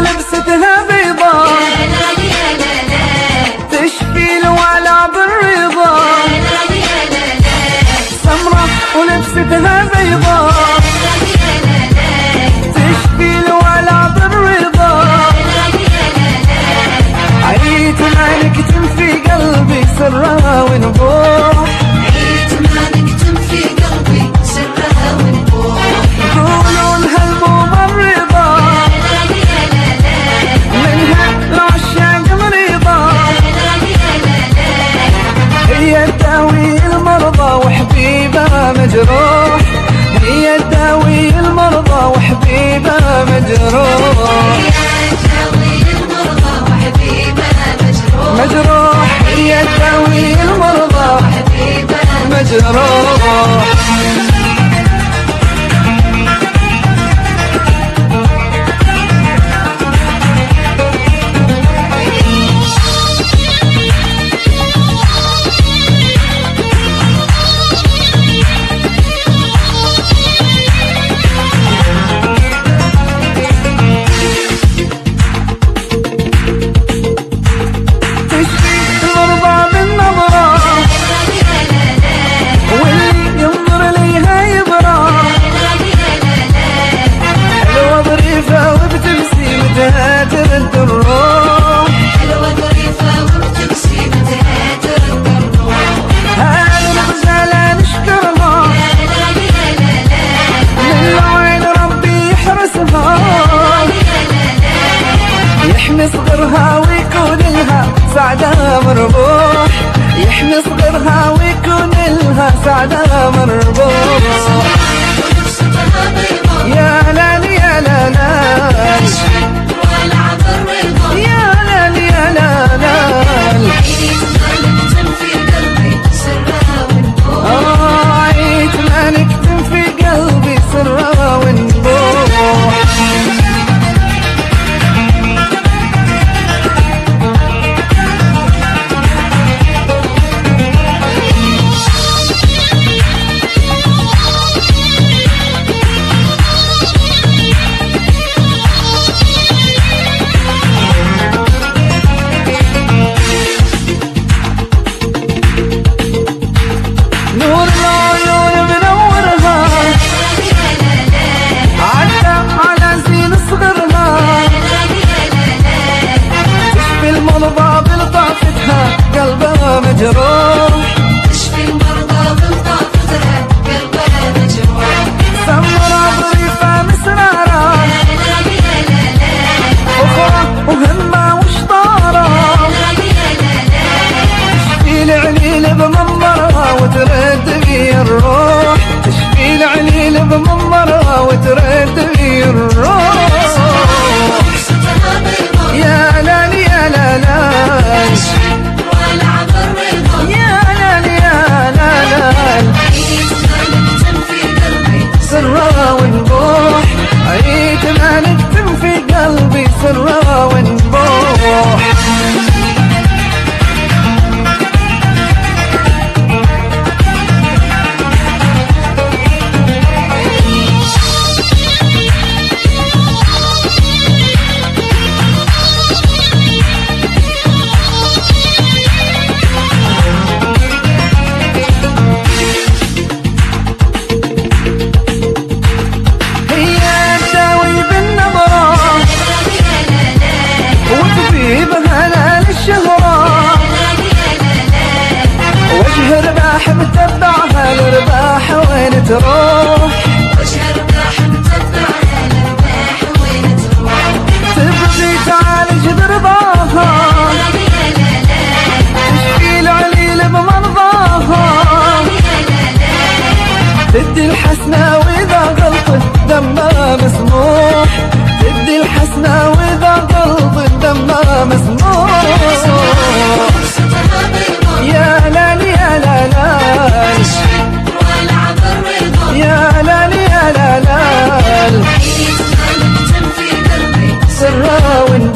ولبستها بيضاء تشفي الوعلى بالرضا. سمرة ولبستها بيضاء تشفي الوعلى بالرضا. عيت ما نكتم في قلبي سرها ونبوح. عيت ما نكتم في قلبي سرها ونبوح. يقولون هالممرضة منها العشاق مريضة. هي تداوي المرضى وحبيبها مجروح. هي تداوي المرضى وحبيبها مجروح. مجروح. هي تداوي المرضى وحبيبها مجروح. يحمي صغرها ويكون لها سعدها مربوح. يحمي صغرها ويكون لها سعدها مربوح. يا لال يا لال يا لال يا لال. عيت ما نكتم في قلبي سرها ونبوح. قلبها مجروح. تشفي المرضى بلطافتها قلبها مجروح. سمرة ظريفة مسرارة أخرى وهمة وشطارة. تشفي العليل بمنظرها وترد بي الروح. تشفي العليل بمنظرها وترد بي الروح. يا لال يا لال سرها ونبوح. عيت ما نكتم في قلبي سرها ونبوح. وجه رباح متبعها الرباح وين تروح. وجه رباح متبعها الرباح وين تروح. تبغي تعالج برضاها تشفي العليل بمرضاها. تدي الحسنى واذا غلطت دمها مسموح. تدي الحسنى واذا غلطت دمها مسموح. يا لال يا لال يا لال يا لال سرها